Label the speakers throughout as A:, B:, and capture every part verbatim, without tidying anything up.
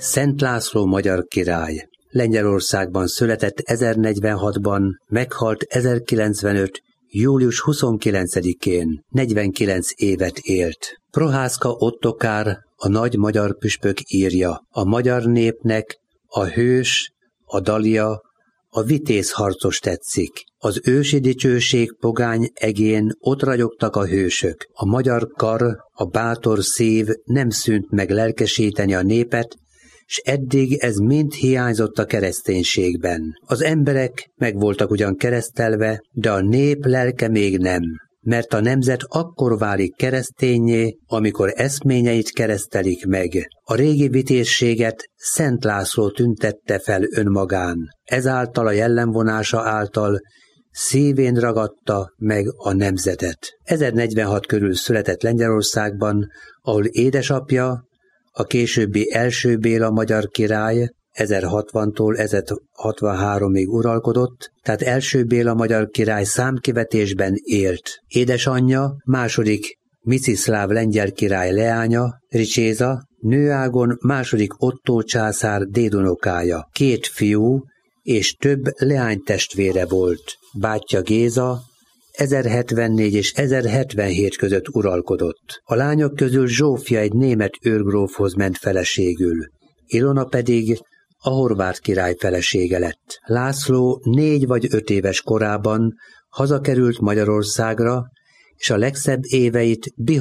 A: Szent László magyar király. Lengyelországban született ezernegyvenhatban, meghalt ezerkilencvenöt. július huszonkilencedikén, negyvenkilenc évet élt. Prohászka Ottokár, a nagy magyar püspök írja: a magyar népnek a hős, a dalia, a vitéz harcos tetszik. Az ősi dicsőség pogány egén ott ragyogtak a hősök. A magyar kar, a bátor szív nem szűnt meg lelkesíteni a népet, s eddig ez mind hiányzott a kereszténységben. Az emberek meg voltak ugyan keresztelve, de a nép lelke még nem, mert a nemzet akkor válik kereszténnyé, amikor eszményeit keresztelik meg. A régi vitézséget Szent László tüntette fel önmagán, ezáltal a jellemvonása által szívén ragadta meg a nemzetet. ezernegyvenhat körül született Lengyelországban, ahol édesapja, a későbbi első Béla magyar király ezerhatvantól ezerhatvanháromig uralkodott, tehát első Béla magyar király számkivetésben élt. Édesanyja második Miciszláv lengyel király leánya, Ricséza, nőágon második Ottó császár dédunokája. Két fiú és több leánytestvére volt. Bátyja Géza ezerhetvennégy és ezerhetvenhét között uralkodott. A lányok közül Zsófia egy német őrgrófhoz ment feleségül, Ilona pedig a horvát király felesége lett. László négy vagy öt éves korában hazakerült Magyarországra, és a legszebb éveit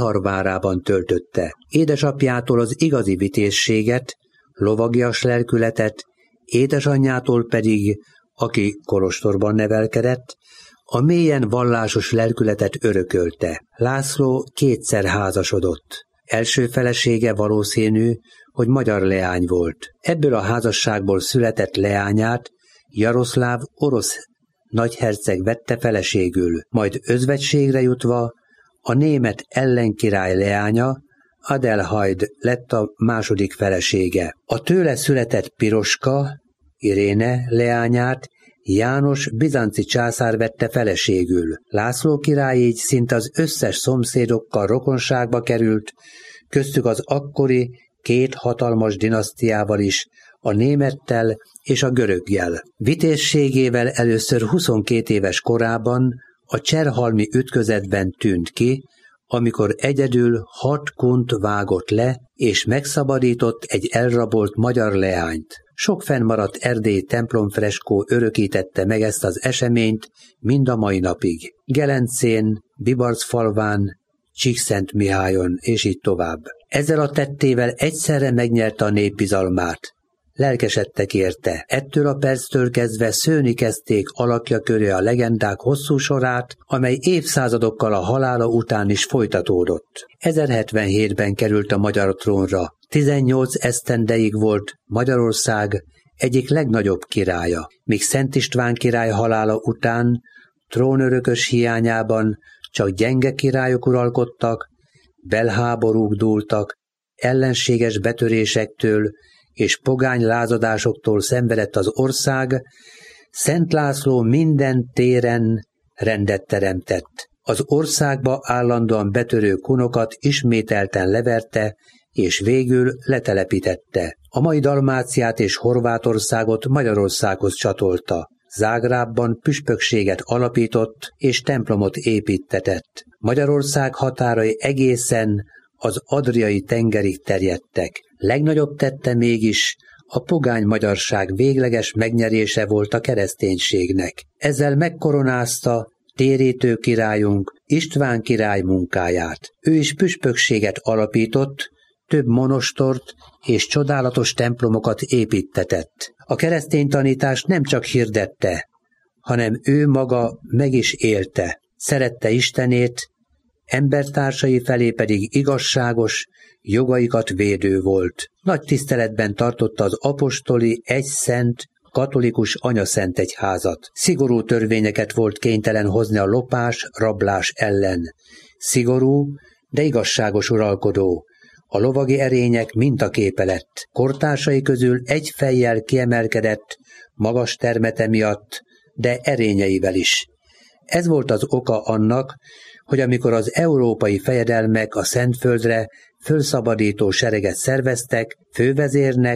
A: Bihar töltötte. Édesapjától az igazi vitézséget, lovagias lelkületet, édesanyjától pedig, aki kolostorban nevelkedett, a mélyen vallásos lelkületet örökölte. László kétszer házasodott. Első felesége valószínű, hogy magyar leány volt. Ebből a házasságból született leányát Jaroszláv orosz nagyherceg vette feleségül, majd özvegységre jutva a német ellenkirály leánya, Adelheid lett a második felesége. A tőle született Piroska, Iréne leányát János bizánci császár vette feleségül. László király így szinte az összes szomszédokkal rokonságba került, köztük az akkori két hatalmas dinasztiával is, a némettel és a göröggyel. Vitézségével először huszonkét éves korában a cserhalmi ütközetben tűnt ki, amikor egyedül hat kunt vágott le, és megszabadított egy elrabolt magyar leányt. Sok fennmaradt erdélyi templomfreskó örökítette meg ezt az eseményt mind a mai napig. Gelencén, Bibarcfalván, Csíkszentmihályon, és így tovább. Ezzel a tettével egyszerre megnyerte a nép bizalmát. Lelkesedtek érte. Ettől a perctől kezdve szőni kezdték alakja köré a legendák hosszú sorát, amely évszázadokkal a halála után is folytatódott. ezerhetvenhétben került a magyar trónra. tizennyolc esztendeig volt Magyarország egyik legnagyobb királya, míg Szent István király halála után trónörökös hiányában csak gyenge királyok uralkodtak, belháborúk dúltak, ellenséges betörésektől és pogány lázadásoktól szenvedett az ország, Szent László minden téren rendet teremtett. Az országba állandóan betörő kunokat ismételten leverte, és végül letelepítette. A mai Dalmáciát és Horvátországot Magyarországhoz csatolta. Zágrábban püspökséget alapított és templomot építtetett. Magyarország határai egészen az Adriai tengerig terjedtek. Legnagyobb tette mégis a pogány magyarság végleges megnyerése volt a kereszténységnek. Ezzel megkoronázta térítő királyunk István király munkáját. Ő is püspökséget alapított, több monostort és csodálatos templomokat építtetett. A keresztény tanítást nem csak hirdette, hanem ő maga meg is élte. Szerette Istenét, embertársai felé pedig igazságos, jogaikat védő volt. Nagy tiszteletben tartotta az apostoli, egyszent, katolikus anyaszent egyházat. Szigorú törvényeket volt kénytelen hozni a lopás, rablás ellen. Szigorú, de igazságos uralkodó. A lovagi erények mintaképe lett. Kortársai közül egy fejjel kiemelkedett, magas termete miatt, de erényeivel is. Ez volt az oka annak, hogy amikor az európai fejedelmek a Szentföldre fölszabadító sereget szerveztek, fővezérnek,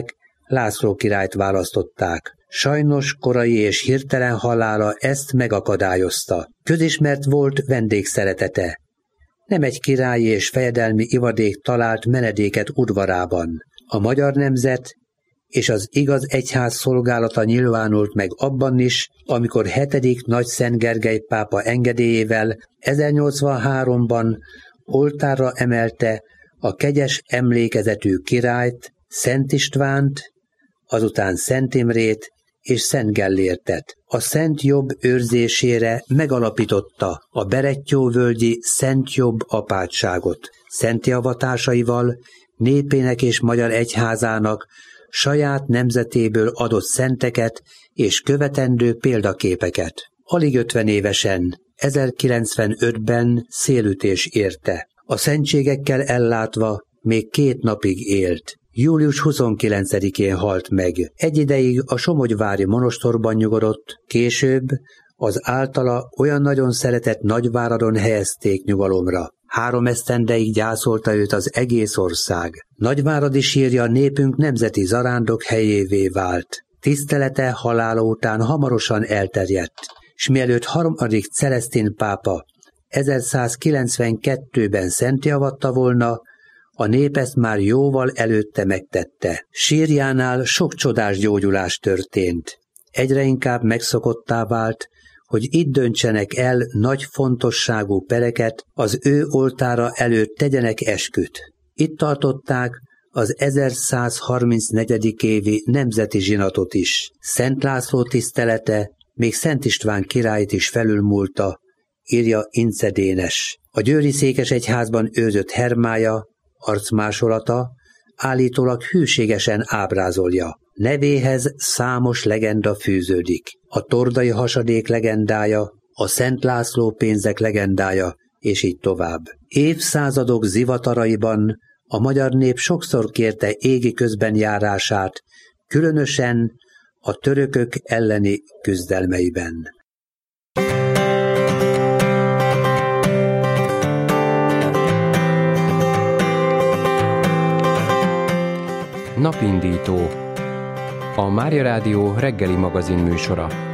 A: László királyt választották. Sajnos korai és hirtelen halála ezt megakadályozta. Közismert volt vendégszeretete. Nem egy királyi és fejedelmi ivadék talált menedéket udvarában. A magyar nemzet és az igaz egyház szolgálata nyilvánult meg abban is, amikor hetedik Nagy Szent Gergely pápa engedélyével ezernyolcvanháromban oltárra emelte a kegyes emlékezetű királyt, Szent Istvánt, azután Szent Imrét és Szent Gellértet. A Szent Jobb őrzésére megalapította a Berettyóvölgyi Szent Jobb apátságot. Szenti avatásaival népének és magyar egyházának saját nemzetéből adott szenteket és követendő példaképeket. Alig ötven évesen, ezerkilencvenötben szélütés érte. A szentségekkel ellátva még két napig élt. július huszonkilencedikén halt meg. Egy ideig a somogyvári monostorban nyugodott, később az általa olyan nagyon szeretett Nagyváradon helyezték nyugalomra. Három esztendeig gyászolta őt az egész ország. Nagyváradi sírja népünk nemzeti zarándok helyévé vált. Tisztelete halála után hamarosan elterjedt, s mielőtt harmadik Celesztin pápa ezerszázkilencvenkettőben szentteavatta volna, a nép ezt már jóval előtte megtette. Sírjánál sok csodás gyógyulás történt. Egyre inkább megszokottá vált, hogy itt döntsenek el nagy fontosságú pereket, az ő oltára előtt tegyenek esküt. Itt tartották az ezerszázharmincnegyedik évi nemzeti zsinatot is. Szent László tisztelete még Szent István királyt is felülmúlta, írja Ince Dénes. A győri székesegyházban őrzött hermája, arcmásolata állítólag hűségesen ábrázolja. Nevéhez számos legenda fűződik. A tordai hasadék legendája, a Szent László pénzek legendája, és így tovább. Évszázadok zivataraiban a magyar nép sokszor kérte égi közbenjárását, különösen a törökök elleni küzdelmeiben.
B: Napindító. A Mária Rádió reggeli magazin műsora.